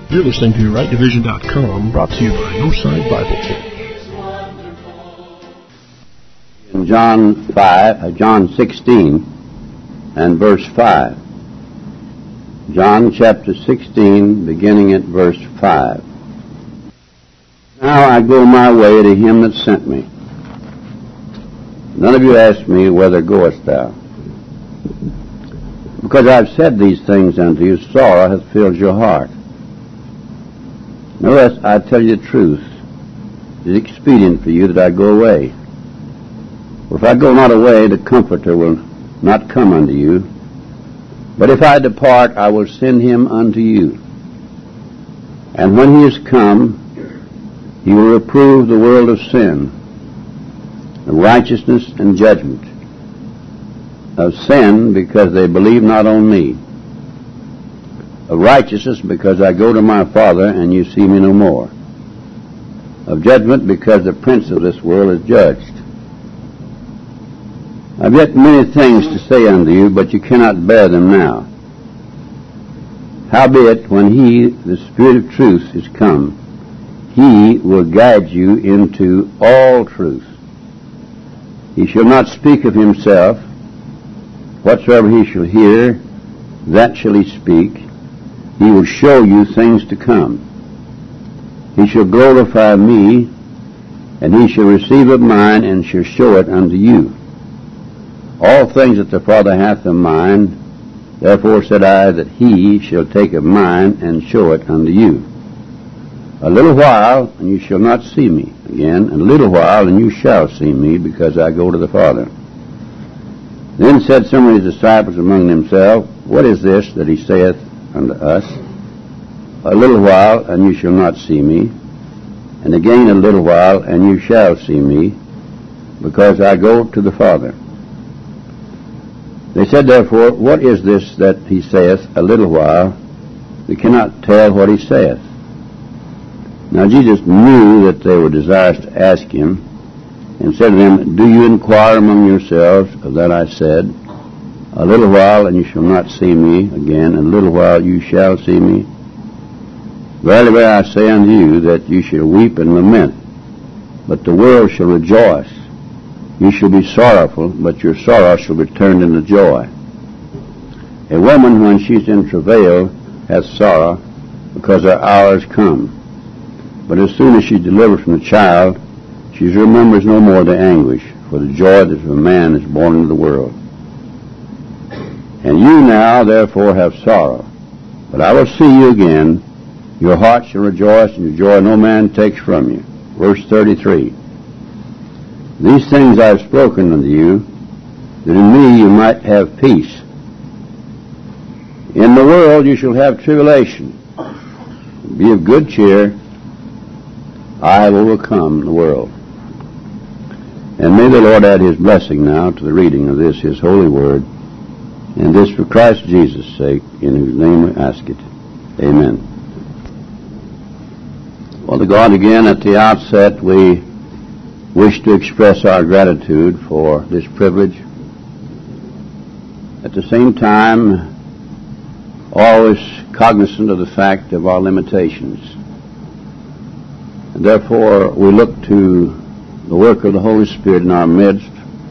You're listening to RightDivision.com, brought to you by Northside Bible Church. In John 16 and verse 5. John chapter 16, beginning at verse 5. Now I go my way to him that sent me. None of you ask me, whither goest thou? Because I have said these things unto you, sorrow hath filled your heart. Nevertheless, I tell you the truth. It is expedient for you that I go away. For if I go not away, the Comforter will not come unto you. But if I depart, I will send him unto you. And when he is come, he will reprove the world of sin, of righteousness and judgment. Of sin, because they believe not on me. Of righteousness, because I go to my Father, and you see me no more. Of judgment, because the prince of this world is judged. I have yet many things to say unto you, but you cannot bear them now. Howbeit, when he, the Spirit of truth, is come, he will guide you into all truth. He shall not speak of himself. Whatsoever he shall hear, that shall he speak. He will show you things to come. He shall glorify me, and he shall receive of mine, and shall show it unto you. All things that the Father hath of mine, therefore said I, that he shall take of mine, and show it unto you. A little while, and you shall not see me again, and a little while, and you shall see me, because I go to the Father. Then said some of his disciples among themselves, What is this that he saith unto us? A little while, and you shall not see me, and again a little while, and you shall see me, because I go to the Father. They said therefore, What is this that he saith, a little while? We cannot tell what he saith. Now Jesus knew that they were desirous to ask him, and said to them, Do you inquire among yourselves of that I said, A little while, and you shall not see me again, and a little while you shall see me? Verily, verily, I say unto you, that you shall weep and lament, but the world shall rejoice. You shall be sorrowful, but your sorrow shall be turned into joy. A woman, when she's in travail, hath sorrow, because her hour is come. But as soon as she's delivered from the child, she remembers no more the anguish, for the joy that a man is born into the world. And you now, therefore, have sorrow. But I will see you again. Your heart shall rejoice, and your joy no man takes from you. Verse 33. These things I have spoken unto you, that in me you might have peace. In the world you shall have tribulation. Be of good cheer. I have overcome the world. And may the Lord add his blessing now to the reading of this, his holy word, and this for Christ Jesus' sake, in whose name we ask it. Amen. Well, to God, again, at the outset, we wish to express our gratitude for this privilege. At the same time, always cognizant of the fact of our limitations. And therefore, we look to the work of the Holy Spirit in our midst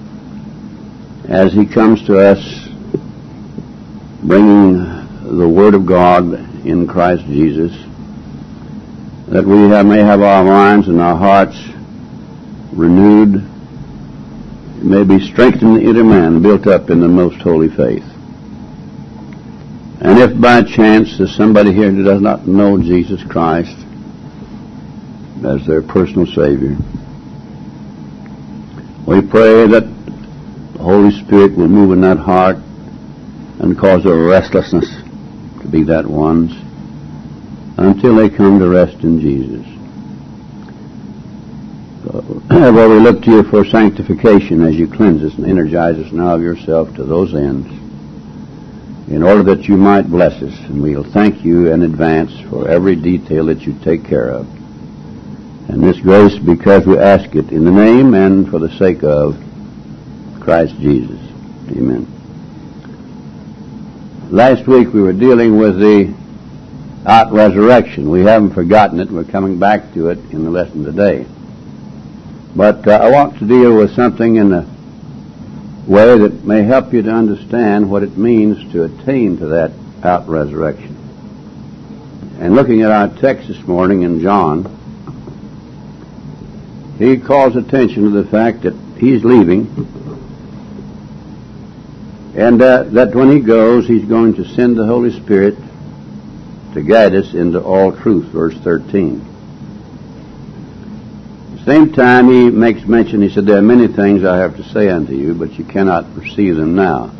as he comes to us bringing the Word of God in Christ Jesus, that we may have our minds and our hearts renewed, may be strengthened in the inner man, built up in the most holy faith. And if by chance there's somebody here who does not know Jesus Christ as their personal Savior, we pray that the Holy Spirit will move in that heart and cause a restlessness to be that one's until they come to rest in Jesus. Well, we look to you for sanctification as you cleanse us and energize us now of yourself to those ends, in order that you might bless us. And we'll thank you in advance for every detail that you take care of. And this grace because we ask it in the name and for the sake of Christ Jesus. Amen. Last week we were dealing with the out-resurrection. We haven't forgotten it. We're coming back to it in the lesson today. But I want to deal with something in a way that may help you to understand what it means to attain to that out-resurrection. And looking at our text this morning in John, he calls attention to the fact that he's leaving, and that when he goes, he's going to send the Holy Spirit to guide us into all truth, verse 13. At the same time, he makes mention, he said, there are many things I have to say unto you, but you cannot receive them now.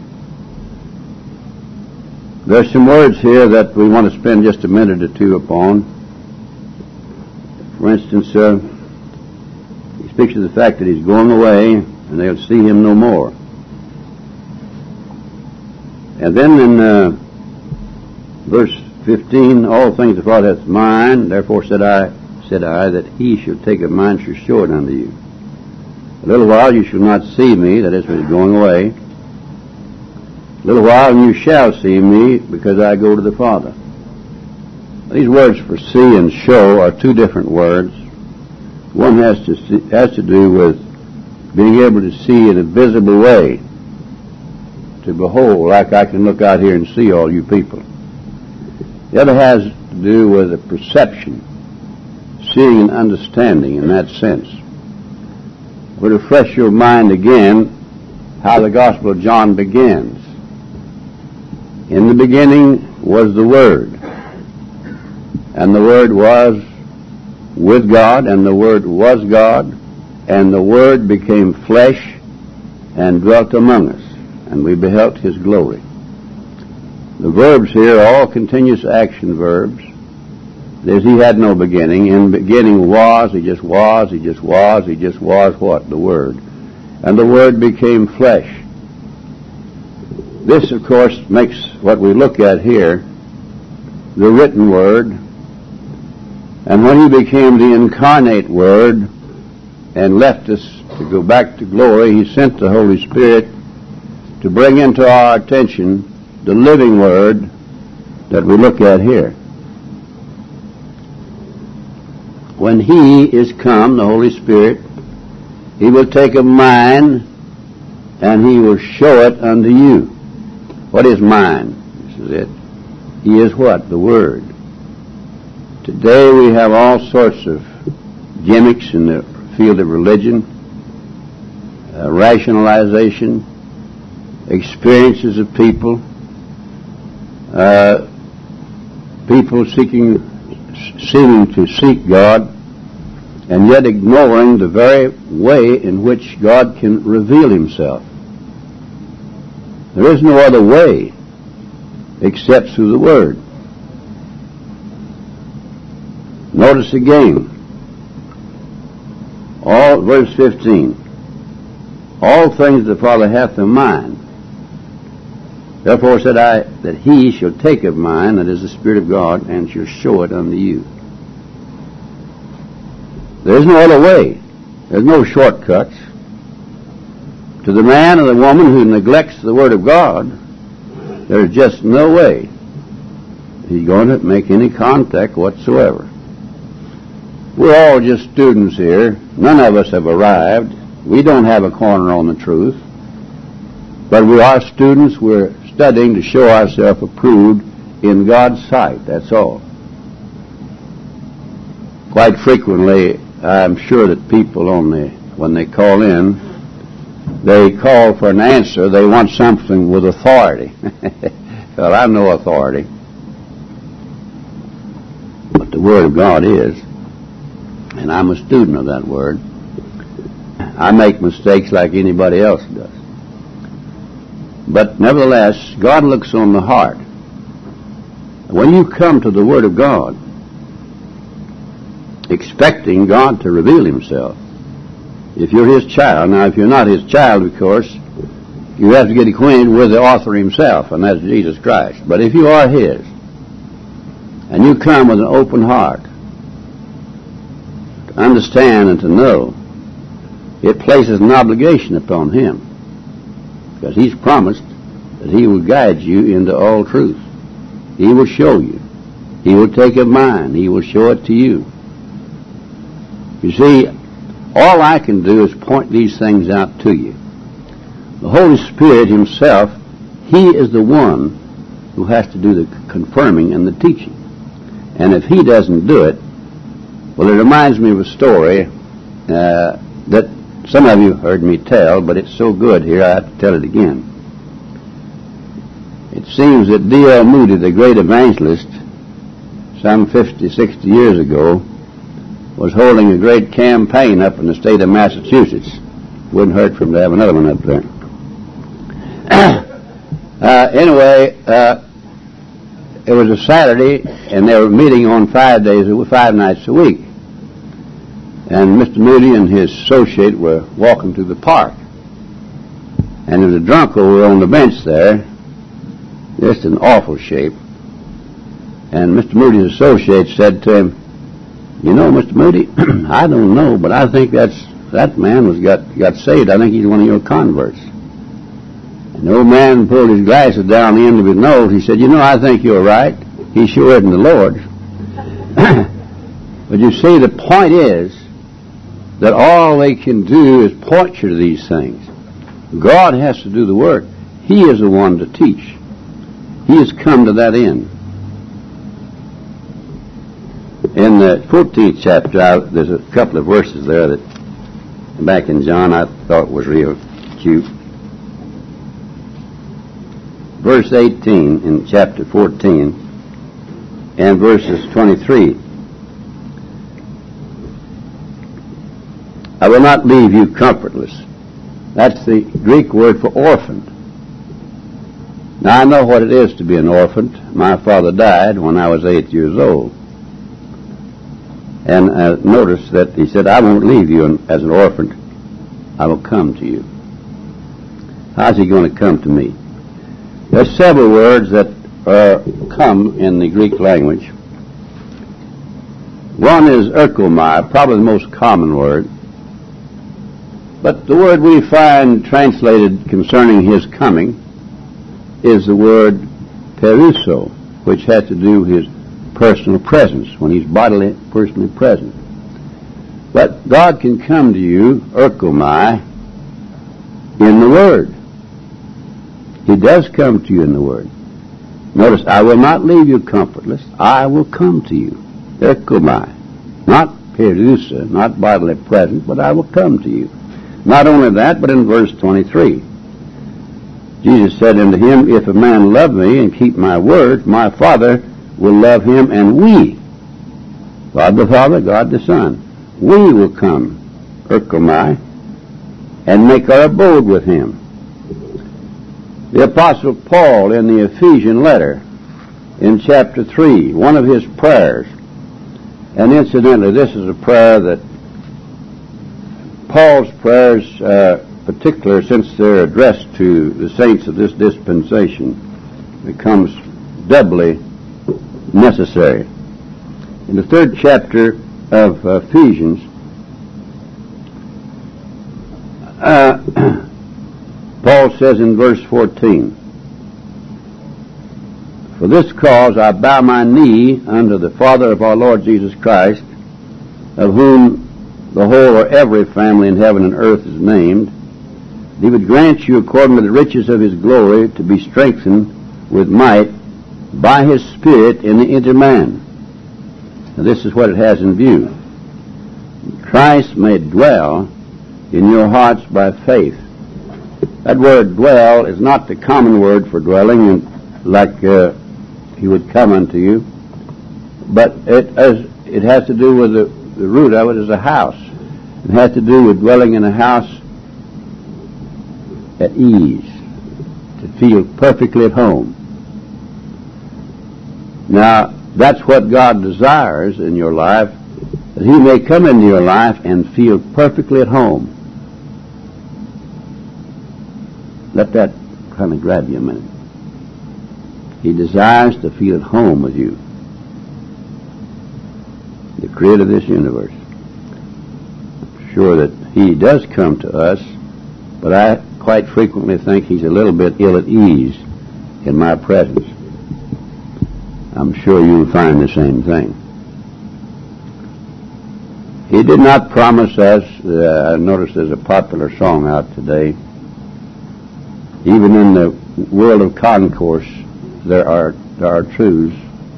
There's some words here that we want to spend just a minute or two upon. For instance, he speaks of the fact that he's going away, and they'll see him no more. And then in verse 15, all things the Father hath mine, therefore said I, that he should take of mine shall show it unto you. A little while you shall not see me, that is, when he's going away. A little while and you shall see me, because I go to the Father. These words for see and show are two different words. One has to do with being able to see in a visible way, to behold, like I can look out here and see all you people. The other has to do with a perception, seeing and understanding in that sense. Would refresh your mind again how the Gospel of John begins. In the beginning was the Word, and the Word was with God, and the Word was God, and the Word became flesh and dwelt among us, and we beheld his glory. The verbs here are all continuous action verbs. There's he had no beginning. In the beginning was, he just was, he just was, he just was what? The Word. And the Word became flesh. This, of course, makes what we look at here the written Word. And when he became the incarnate Word and left us to go back to glory, he sent the Holy Spirit to bring into our attention the living Word that we look at here. When he is come, the Holy Spirit, he will take of mine and he will show it unto you. What is mine? This is it. He is what? The Word. Today we have all sorts of gimmicks in the field of religion, rationalization, experiences of people, people seeming to seek God, and yet ignoring the very way in which God can reveal himself. There is no other way except through the Word. Notice again, verse 15, all things the Father hath of mine. Therefore said I, that he shall take of mine, that is the Spirit of God, and shall show it unto you. There is no other way. There's no shortcuts. To the man or the woman who neglects the Word of God, there's just no way he's going to make any contact whatsoever. We're all just students here. None of us have arrived. We don't have a corner on the truth. But we are students. We're studying to show ourselves approved in God's sight. That's all. Quite frequently, I'm sure that people when they call in, they call for an answer. They want something with authority. Well, I'm no authority. But the Word of God is. And I'm a student of that Word. I make mistakes like anybody else does. But nevertheless, God looks on the heart. When you come to the Word of God, expecting God to reveal himself, if you're his child, now if you're not his child, of course, you have to get acquainted with the author himself, and that's Jesus Christ. But if you are his, and you come with an open heart, to understand and to know, it places an obligation upon him, because he's promised that he will guide you into all truth. He will show you. He will take of mine. He will show it to you. You see, all I can do is point these things out to you. The Holy Spirit himself, he is the one who has to do the confirming and the teaching. And if he doesn't do it, well, it reminds me of a story that some of you heard me tell, but it's so good here I have to tell it again. It seems that D.L. Moody, the great evangelist, some 50, 60 years ago, was holding a great campaign up in the state of Massachusetts. Wouldn't hurt for him to have another one up there. Anyway, it was a Saturday, and they were meeting on 5 nights a week. And Mr. Moody and his associate were walking through the park. And there was a drunk over on the bench there, just in awful shape. And Mr. Moody's associate said to him, "You know, Mr. Moody, I don't know, but I think that man got saved. I think he's one of your converts." And the old man pulled his glasses down the end of his nose. He said, "You know, I think you're right. He sure isn't the Lord." But you see, the point is that all they can do is point you to these things. God has to do the work. He is the one to teach. He has come to that end. In the 14th chapter, there's a couple of verses there that, back in John, I thought was real cute. Verse 18 in chapter 14 and verses 23. "I will not leave you comfortless." That's the Greek word for orphaned. Now, I know what it is to be an orphan. My father died when I was 8 years old. And notice that he said, "I won't leave you as an orphan. I will come to you." How's he going to come to me? There's several words that come in the Greek language. One is erkomai, probably the most common word. But the word we find translated concerning his coming is the word peruso, which has to do with his personal presence, when he's personally present. But God can come to you, erkomai, in the Word. He does come to you in the Word. Notice, "I will not leave you comfortless. I will come to you." Erkomai. Not perusa, not bodily presence, but I will come to you. Not only that, but in verse 23, Jesus said unto him, "If a man love me and keep my word, my Father will love him, and we," God the Father, God the Son, "we will come," erkomai, "and make our abode with him." The Apostle Paul in the Ephesian letter, in chapter 3, one of his prayers, and incidentally, this is a prayer that Paul's prayers, particular since they're addressed to the saints of this dispensation, becomes doubly necessary. In the 3rd chapter of Ephesians, Paul says in verse 14, "For this cause I bow my knee unto the Father of our Lord Jesus Christ, of whom the whole or every family in heaven and earth is named, that he would grant you according to the riches of his glory to be strengthened with might by his Spirit in the inner man." Now this is what it has in view. "Christ may dwell in your hearts by faith." That word "dwell" is not the common word for dwelling, like he would come unto you, but it has to do with the root of it is a house. It has to do with dwelling in a house at ease, to feel perfectly at home. Now, that's what God desires in your life, that he may come into your life and feel perfectly at home. Let that kind of grab you a minute. He desires to feel at home with you, the creator of this universe. I'm sure that he does come to us, but I quite frequently think he's a little bit ill at ease in my presence. I'm sure you'll find the same thing. He did not promise us, I noticed there's a popular song out today, even in the world of concourse, there are truths.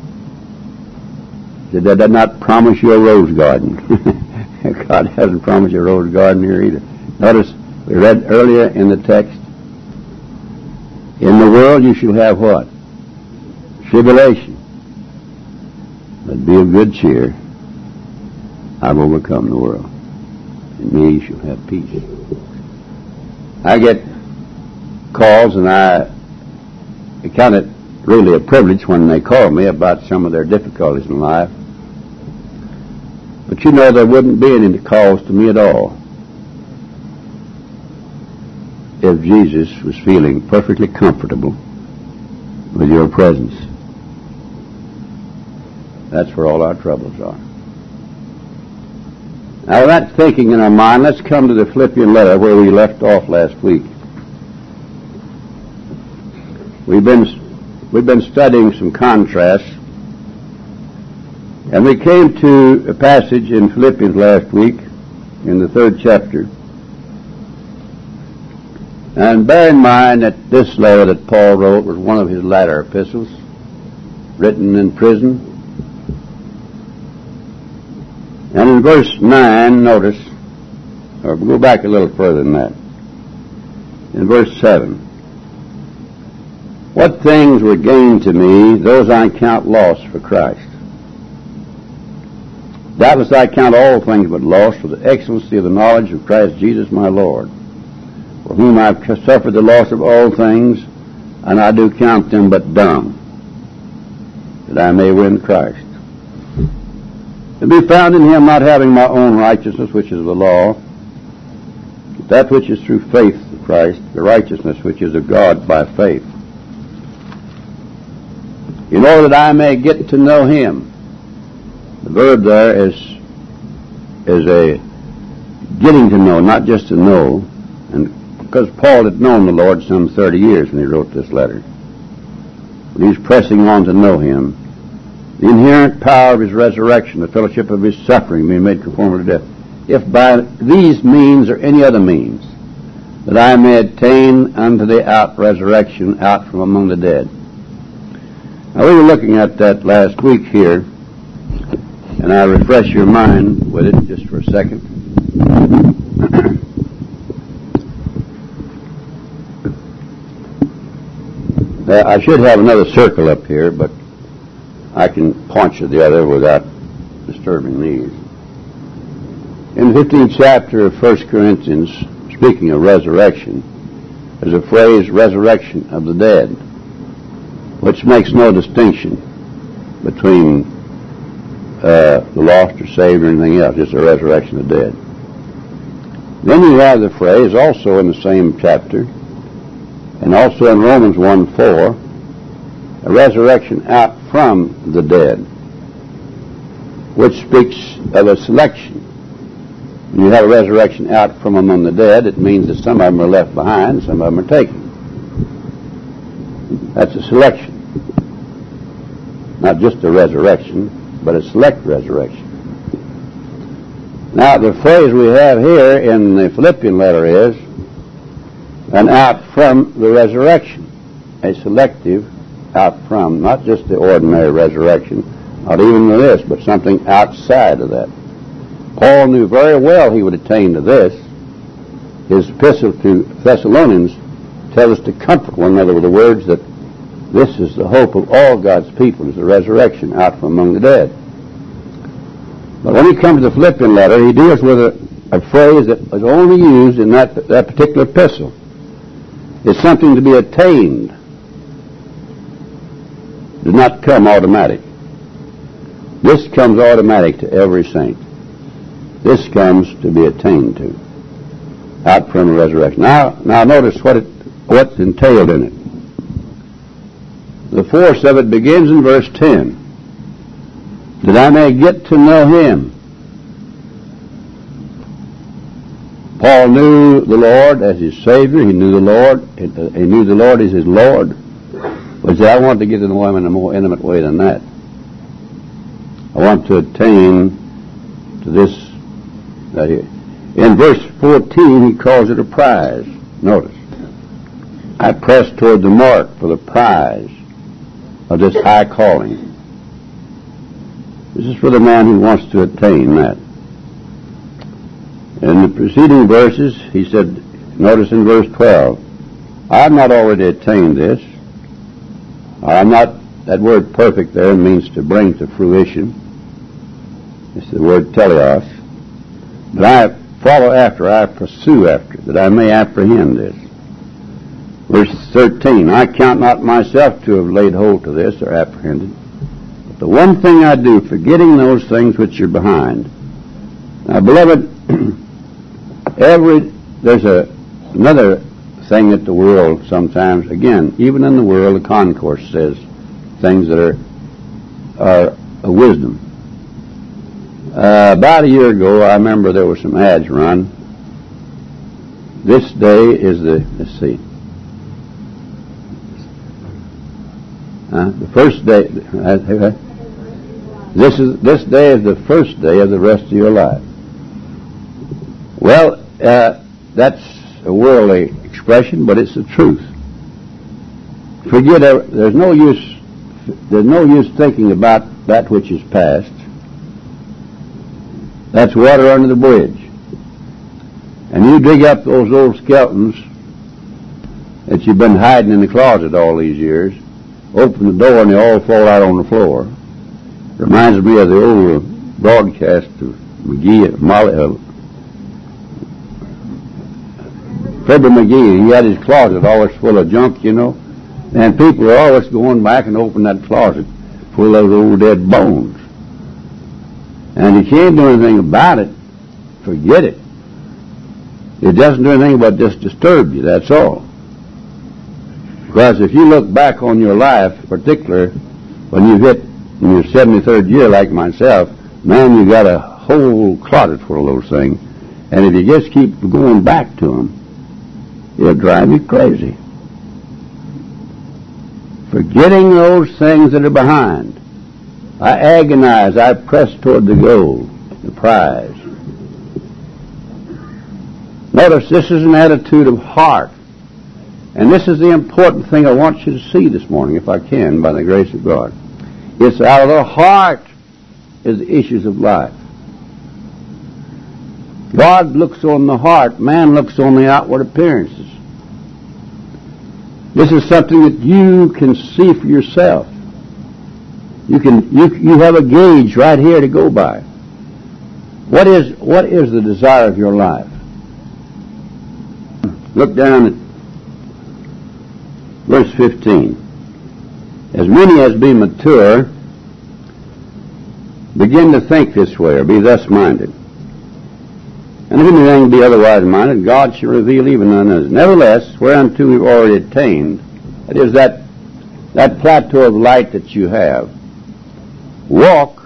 Did that not promise you a rose garden? God hasn't promised you a rose garden here either. Notice, we read earlier in the text, in the world you shall have what? Tribulation. But be of good cheer. I've overcome the world. In me you shall have peace. I get calls, and it kind of really a privilege when they call me about some of their difficulties in life. But you know, there wouldn't be any calls to me at all if Jesus was feeling perfectly comfortable with your presence. That's where all our troubles are. Now, with that thinking in our mind, let's come to the Philippian letter where we left off last week. We've been studying some contrasts, and we came to a passage in Philippians last week in the 3rd chapter. And bear in mind that this letter that Paul wrote was one of his latter epistles, written in prison. And in verse 9, notice, or go back a little further than that. In verse 7, what things were gained to me, those I count loss for Christ. Doubtless I count all things but loss for the excellency of the knowledge of Christ Jesus my Lord, for whom I have suffered the loss of all things, and I do count them but dung, that I may win Christ. To be found in him, not having my own righteousness, which is of the law, but that which is through faith of Christ, the righteousness which is of God by faith, in order that I may get to know him. The verb there is a getting to know, not just to know, and because Paul had known the Lord some 30 years when he wrote this letter. But he's pressing on to know him. The inherent power of his resurrection, the fellowship of his suffering, being made conformable to death. If by these means or any other means, that I may attain unto the resurrection out from among the dead. Now, we were looking at that last week here, and I'll refresh your mind with it just for a second. I should have another circle up here, but I can point you the other without disturbing these. In the 15th chapter of 1 Corinthians, speaking of resurrection, there's a phrase, resurrection of the dead, which makes no distinction between the lost or saved or anything else, just a resurrection of the dead. Then you have the phrase, also in the same chapter, and also in Romans 1:4, a resurrection out from the dead, which speaks of a selection. When you have a resurrection out from among the dead, it means that some of them are left behind, some of them are taken. That's a selection. Not just a resurrection, but a select resurrection. Now, the phrase we have here in the Philippian letter is an out from the resurrection, a selective out from, not just the ordinary resurrection, not even this, but something outside of that. Paul knew very well he would attain to this. His epistle to Thessalonians tells us to comfort one another with the words that this is the hope of all God's people, is the resurrection out from among the dead. But when he comes to the Philippian letter, he deals with a phrase that was only used in that particular epistle. It's something to be attained. Does not come automatic. This comes automatic to every saint. This comes to be attained to, out from the resurrection. Now notice what's entailed in it. The force of it begins in verse 10. That I may get to know him. Paul knew the Lord as his Savior. He knew the Lord. He knew the Lord as his Lord. But he said, I wanted to get to know him in a more intimate way than that. I want to attain to this. In verse 14, he calls it a prize. Notice. I press toward the mark for the prize of this high calling. This is for the man who wants to attain that. In the preceding verses, he said, notice in verse 12, I have not already attained this. I'm not, that word perfect there means to bring to fruition. It's the word teleos. But I follow after, I pursue after, that I may apprehend this. Verse 13, I count not myself to have laid hold to this or apprehended. But the one thing I do, forgetting those things which are behind. Now, beloved, there's another thing that the world sometimes, again, even in the world, the concourse says things that are a wisdom. About a year ago, I remember there were some ads run. This day is the first day. This day is the first day of the rest of your life. Well, that's a worldly expression, but it's the truth. There's no use thinking about that which is past. That's water under the bridge. And you dig up those old skeletons that you've been hiding in the closet all these years, open the door and they all fall out on the floor. Reminds me of the old broadcast of Fibber McGee. He had his closet always full of junk, you know, and people are always going back and opening that closet full of those old dead bones. And you can't do anything about it. Forget it. It doesn't do anything but just disturb you, that's all. Because if you look back on your life, particularly when you hit in your 73rd year like myself, man, you got a whole closet full of those things. And if you just keep going back to them, it'll drive you crazy. Forgetting those things that are behind. I agonize, I press toward the goal, the prize. Notice this is an attitude of heart. And this is the important thing I want you to see this morning, if I can, by the grace of God. It's out of the heart is the issues of life. God looks on the heart, man looks on the outward appearances. This is something that you can see for yourself. You have a gauge right here to go by. What is the desire of your life? Look down at verse 15. As many as be mature, begin to think this way, or be thus minded. And if anything be otherwise minded, God shall reveal even unto us. Nevertheless, whereunto we've already attained, that is that plateau of light that you have, walk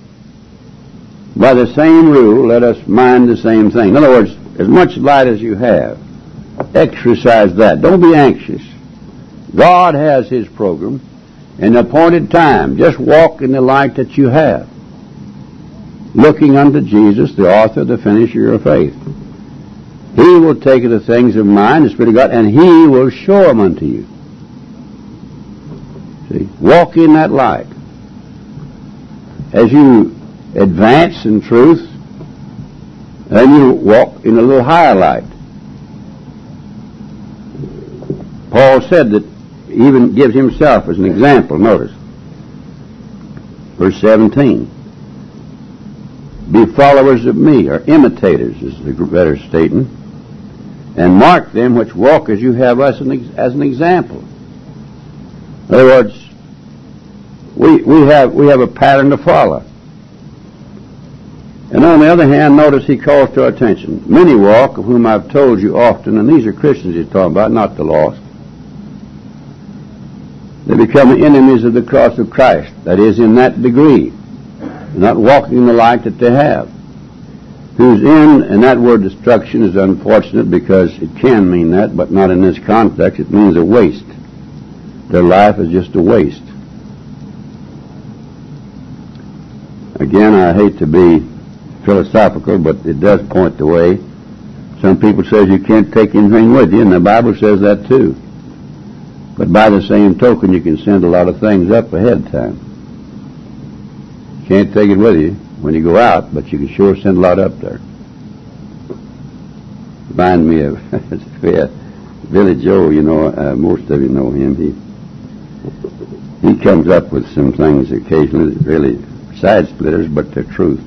by the same rule, let us mind the same thing. In other words, as much light as you have, exercise that. Don't be anxious. God has His program in the appointed time. Just walk in the light that you have, looking unto Jesus, the author, the finisher of faith. He will take the things of mind, the Spirit of God, and He will show them unto you. See, walk in that light. As you advance in truth, then you walk in a little higher light. Paul said that he even gives himself as an example. Notice verse 17. Be followers of me, or imitators is the better statement, and mark them which walk as you have us as an example. In other words, we have a pattern to follow. And on the other hand, notice he calls to our attention. Many walk, of whom I've told you often, and these are Christians he's talking about, not the lost. They become enemies of the cross of Christ. That is, in that degree. They're not walking in the light that they have. Who's in, and that word destruction is unfortunate because it can mean that, but not in this context. It means a waste. Their life is just a waste. Again, I hate to be philosophical, but it does point the way. Some people say you can't take anything with you, and the Bible says that too. But by the same token, you can send a lot of things up ahead of time. You can't take it with you when you go out, but you can sure send a lot up there. Remind me of Billy Joe, you know, most of you know him. He comes up with some things occasionally, really side splitters, but they're truth.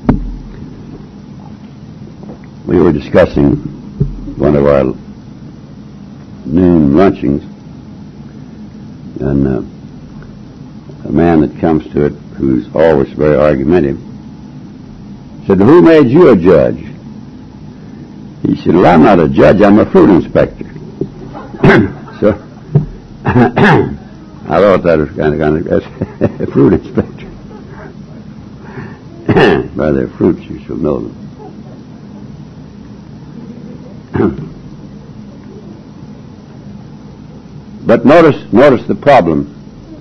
We were discussing one of our noon lunchings, and a man that comes to it, who's always very argumentative, said, "Who made you a judge?" He said, "Well, I'm not a judge, I'm a fruit inspector." So I thought that was kind of a fruit inspector. By their fruits you shall know them. But notice the problem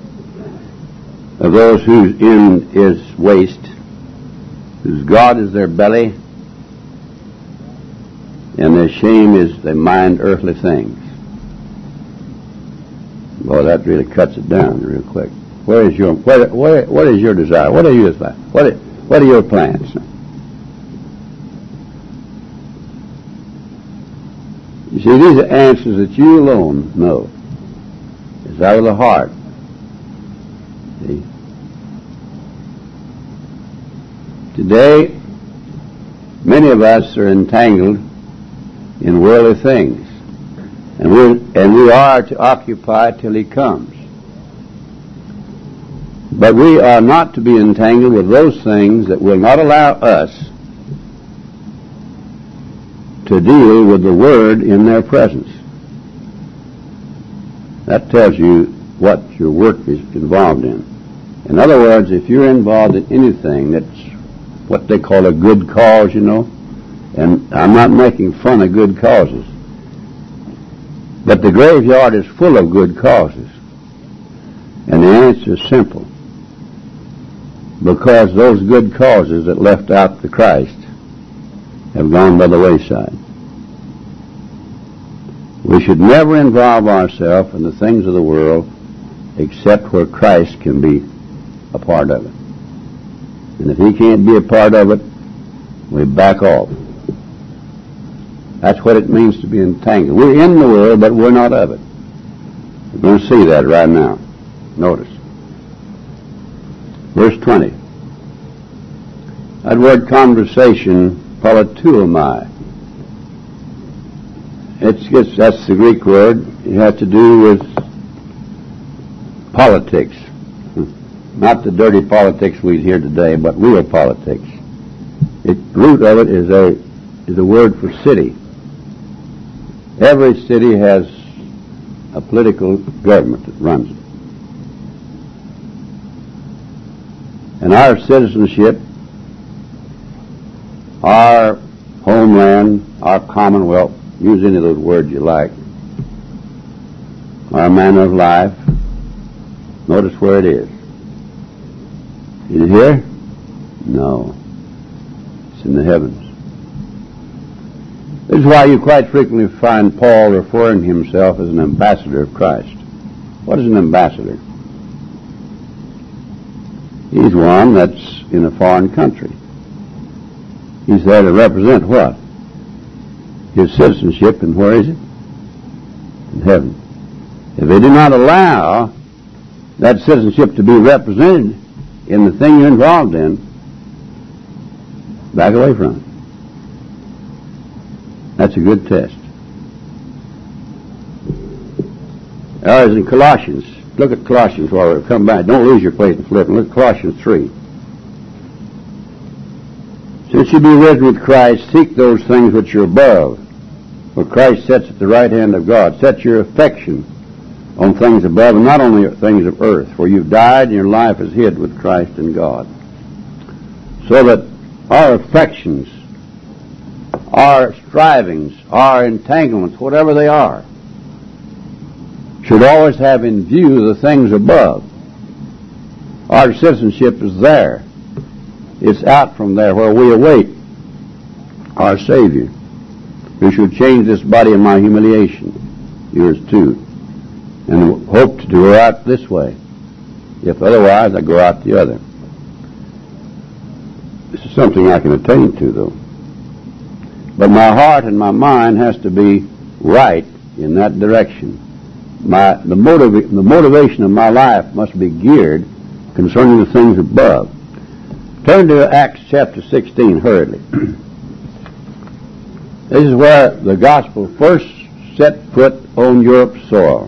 of those whose end is waste, whose God is their belly, and their shame is they mind earthly things. Boy, that really cuts it down real quick. What is your desire? What are you desire? What are your plans? You see, these are answers that you alone know. It's out of the heart. See? Today, many of us are entangled in worldly things, and we are to occupy till He comes. But we are not to be entangled with those things that will not allow us to deal with the Word in their presence. That tells you what your work is involved in. In other words, if you're involved in anything that's what they call a good cause, you know, and I'm not making fun of good causes, but the graveyard is full of good causes. And the answer is simple. Because those good causes that left out the Christ have gone by the wayside. We should never involve ourselves in the things of the world except where Christ can be a part of it. And if He can't be a part of it, we back off. That's what it means to be entangled. We're in the world, but we're not of it. We're going to see that right now. Notice. Verse 20. That word conversation, politeuomai. That's the Greek word. It has to do with politics. Not the dirty politics we hear today, but real politics. The root of it is a word for city. Every city has a political government that runs it. And our citizenship, our homeland, our commonwealth, use any of those words you like, our manner of life, notice where it is. Is it here? No. It's in the heavens. This is why you quite frequently find Paul referring to himself as an ambassador of Christ. What is an ambassador? He's one that's in a foreign country. He's there to represent what? His citizenship, and where is it? In heaven. If they do not allow that citizenship to be represented in the thing you're involved in, back away from it. That's a good test. Ours in Colossians. Look at Colossians while we come back. Don't lose your place in flipping. Look at Colossians 3. Since you be risen with Christ, seek those things which are above, where Christ sits at the right hand of God. Set your affection on things above, and not only things of earth, for you've died and your life is hid with Christ in God. So that our affections, our strivings, our entanglements, whatever they are, should always have in view the things above. Our citizenship is there. It's out from there where we await our Savior, who should change this body of my humiliation, yours too, and hope to go out this way. If otherwise, I go out the other. This is something I can attain to, though. But my heart and my mind has to be right in that direction. The motivation of my life must be geared concerning the things above. Turn to Acts chapter 16 hurriedly. This is where the gospel first set foot on Europe's soil.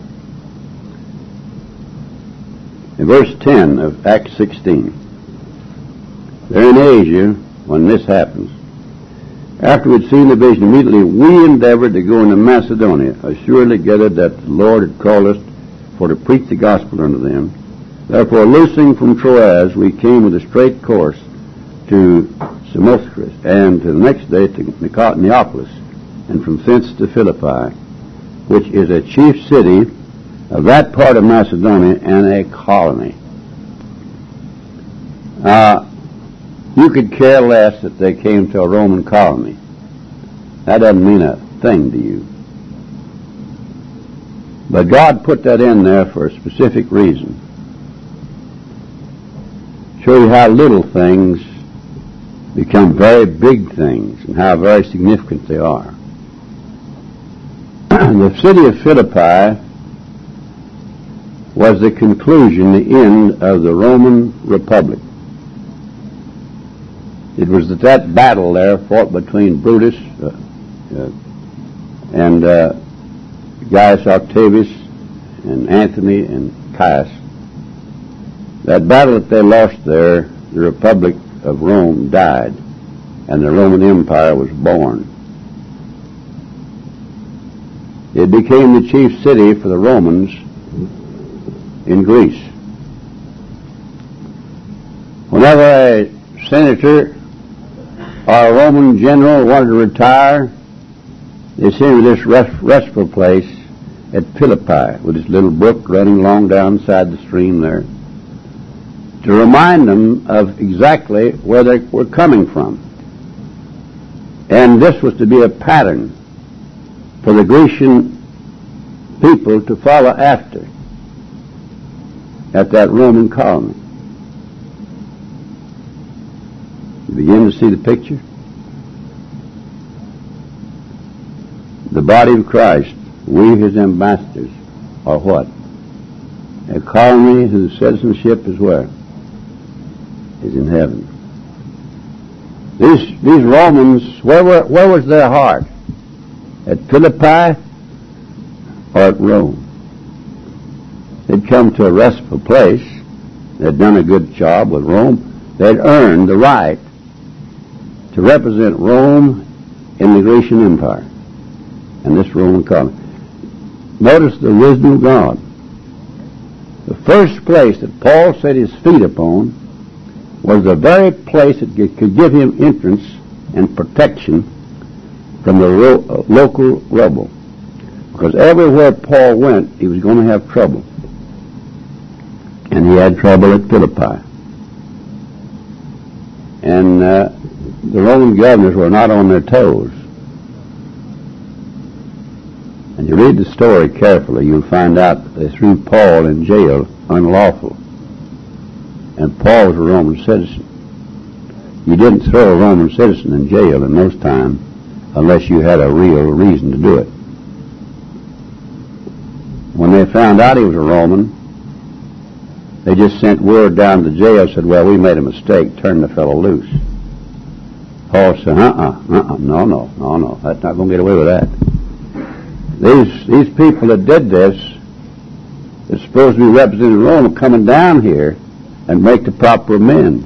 In verse 10 of Acts 16. They're in Asia when this happens. After we'd seen the vision, immediately we endeavored to go into Macedonia, assuredly gathered that the Lord had called us for to preach the gospel unto them. Therefore, loosing from Troas, we came with a straight course to Samothrace, and to the next day to Neapolis, and from thence to Philippi, which is a chief city of that part of Macedonia and a colony. You could care less that they came to a Roman colony. That doesn't mean a thing to you. But God put that in there for a specific reason. Show you how little things become very big things and how very significant they are. The city of Philippi was the conclusion, the end of the Roman Republic. It was that battle there fought between Brutus and Gaius Octavius and Antony and Caius. That battle that they lost there, the Republic of Rome died, and the Roman Empire was born. It became the chief city for the Romans in Greece. Whenever a senator or a Roman general wanted to retire, they sent him to this restful place at Philippi with this little brook running along down beside the stream there to remind them of exactly where they were coming from. And this was to be a pattern for the Grecian people to follow after at that Roman colony. You begin to see the picture? The body of Christ, we his ambassadors, are what? A colony whose citizenship is where? Is in heaven. These Romans, where was their heart? At Philippi or at Rome? They'd come to a restful place. They'd done a good job with Rome. They'd earned the right to represent Rome in the Grecian Empire and this Roman colony. Notice the wisdom of God. The first place that Paul set his feet upon was the very place that could give him entrance and protection from the local rebel. Because everywhere Paul went, he was going to have trouble. And he had trouble at Philippi. And the Roman governors were not on their toes. And you read the story carefully, you'll find out that they threw Paul in jail unlawful. And Paul was a Roman citizen. You didn't throw a Roman citizen in jail in those times unless you had a real reason to do it. When they found out he was a Roman, they just sent word down to the jail, said, well, we made a mistake, turn the fellow loose. Paul said, no, that's not going to get away with that. These people that did this, that's supposed to be representing Rome, are coming down here and make the proper amends.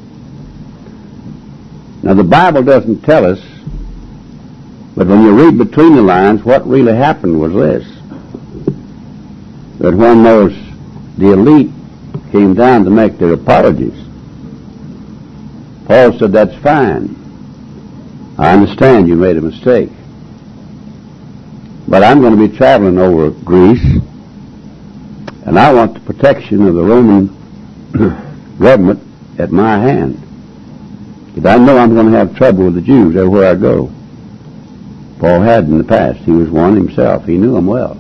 Now, the Bible doesn't tell us, but when you read between the lines, what really happened was this: that when the elite came down to make their apologies, Paul said, that's fine. I understand you made a mistake. But I'm going to be traveling over Greece, and I want the protection of the Roman government at my hand. Because I know I'm going to have trouble with the Jews everywhere I go. Paul had in the past. He was one himself. He knew them well.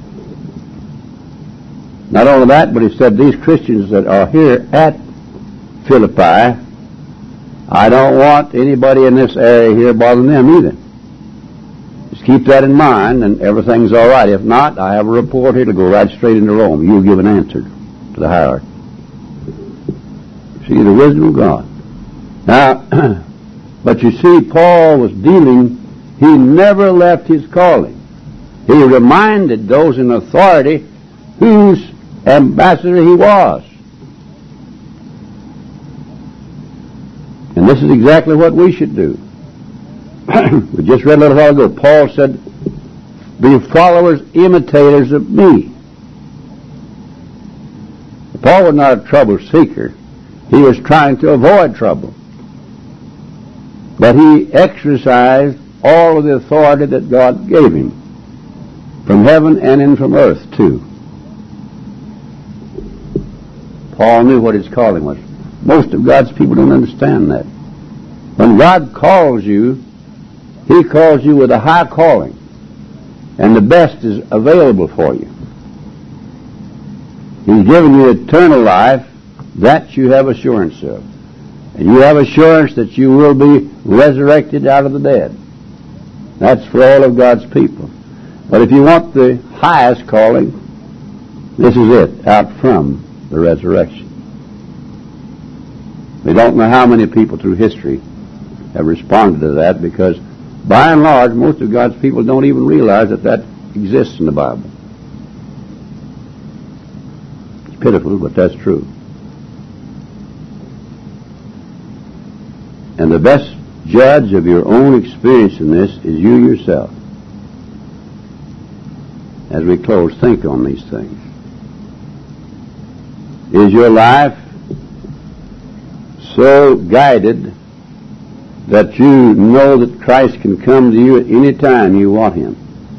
Not only that, but he said, these Christians that are here at Philippi, I don't want anybody in this area here bothering them either. Just keep that in mind, and everything's all right. If not, I have a report here to go right straight into Rome. You'll give an answer to the hierarchy. See, the wisdom of God. Now, but you see, Paul was dealing, he never left his calling. He reminded those in authority whose ambassador he was. And this is exactly what we should do. We just read a little while ago, Paul said, be followers, imitators of me. Paul was not a trouble seeker. He was trying to avoid trouble. But he exercised all of the authority that God gave him, from heaven and in from earth too. Paul knew what his calling was. Most of God's people don't understand that. When God calls you, He calls you with a high calling, and the best is available for you. He's given you eternal life, that you have assurance of. And you have assurance that you will be resurrected out of the dead. That's for all of God's people. But if you want the highest calling, this is it, out from the resurrection. We don't know how many people through history have responded to that, because by and large, most of God's people don't even realize that that exists in the Bible. It's pitiful, but that's true. And the best judge of your own experience in this is you yourself. As we close, think on these things. Is your life so guided that you know that Christ can come to you at any time you want Him?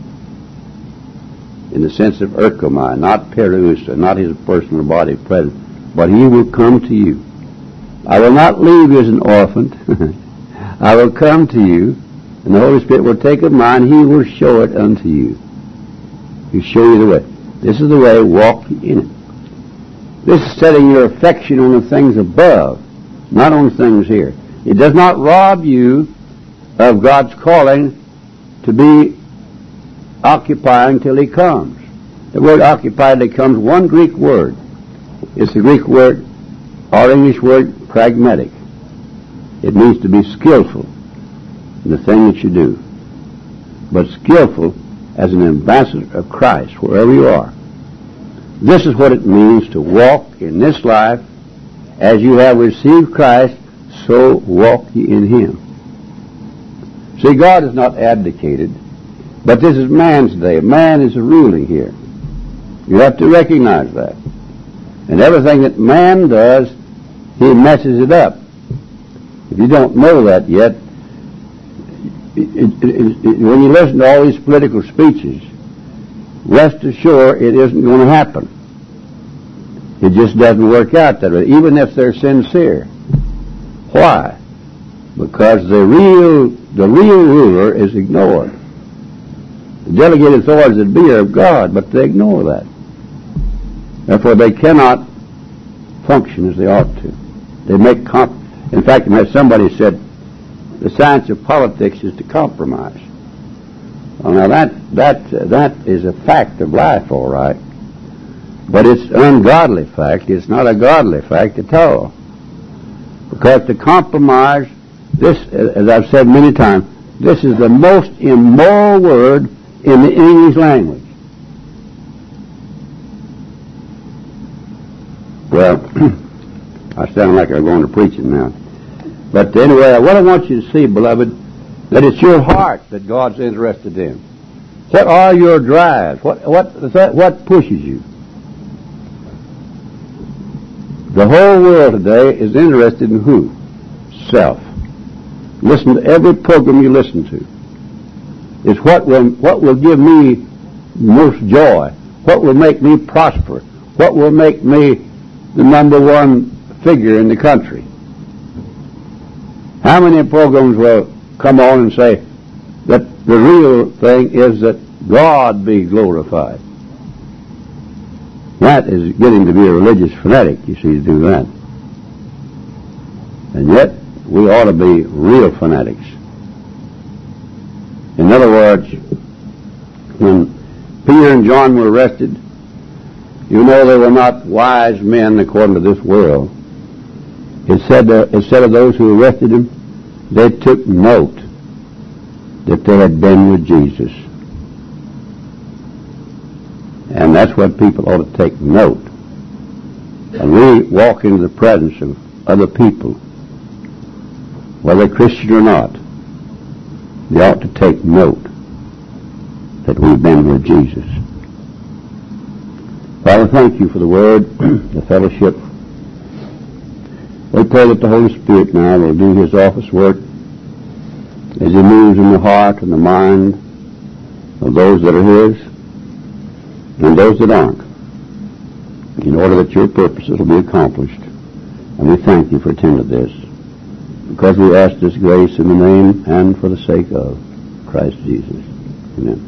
In the sense of erchomai, not perousa, not His personal body present, but He will come to you. I will not leave you as an orphan. I will come to you, and the Holy Spirit will take of mine. He will show it unto you. He'll show you the way. This is the way, walk in it. This is setting your affection on the things above, not on things here. It does not rob you of God's calling to be occupying till He comes. The word occupy till He comes, one Greek word. It's the Greek word, or English word, pragmatic. It means to be skillful in the thing that you do, but skillful as an ambassador of Christ wherever you are. This is what it means to walk in this life as you have received Christ, so walk ye in Him. See, God is not abdicated, but this is man's day. Man is ruling here. You have to recognize that. And everything that man does, he messes it up. If you don't know that yet, when you listen to all these political speeches, rest assured it isn't going to happen. It just doesn't work out that way, even if they're sincere. Why? Because the real ruler is ignored. The delegated authorities that be are of God, but they ignore that. Therefore, they cannot function as they ought to. They make in fact, somebody said, the science of politics is to compromise. Well, now that is a fact of life, all right. But it's an ungodly fact. It's not a godly fact at all. Because to compromise, this, as I've said many times, this is the most immoral word in the English language. Well, I sound like I'm going to preaching now. But anyway, what I want you to see, beloved, that it's your heart that God's interested in. What are your drives? What pushes you? The whole world today is interested in who? Self. Listen to every program you listen to. It's what will give me most joy. What will make me prosper? What will make me the number one figure in the country? How many programs will come on and say that the real thing is that God be glorified? That is getting to be a religious fanatic, you see, to do that. And yet, we ought to be real fanatics. In other words, when Peter and John were arrested, you know they were not wise men according to this world. It said of those who arrested them, they took note that they had been with Jesus. And that's what people ought to take note. And we walk into the presence of other people, whether Christian or not, they ought to take note that we've been with Jesus. Father, thank you for the word, the fellowship. We pray that the Holy Spirit now will do His office work as He moves in the heart and the mind of those that are His and those that aren't, in order that your purposes will be accomplished. And we thank you for attending this, because we ask this grace in the name and for the sake of Christ Jesus. Amen.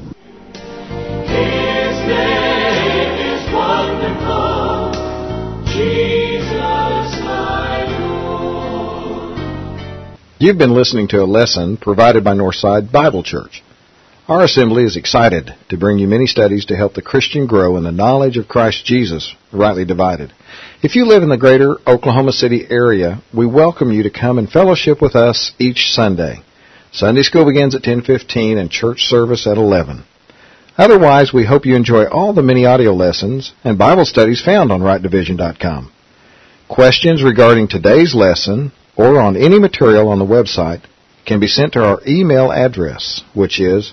His name is wonderful, Jesus my Lord. You've been listening to a lesson provided by Northside Bible Church. Our assembly is excited to bring you many studies to help the Christian grow in the knowledge of Christ Jesus, rightly divided. If you live in the greater Oklahoma City area, we welcome you to come and fellowship with us each Sunday. Sunday school begins at 10:15 and church service at 11. Otherwise, we hope you enjoy all the many audio lessons and Bible studies found on rightdivision.com. Questions regarding today's lesson or on any material on the website can be sent to our email address, which is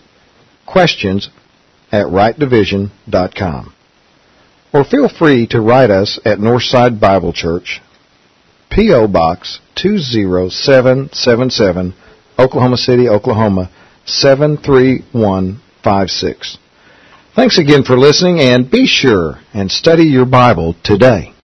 questions@rightdivision.com. Or feel free to write us at Northside Bible Church, P.O. Box 20777, Oklahoma City, Oklahoma 73156. Thanks again for listening, and be sure and study your Bible today.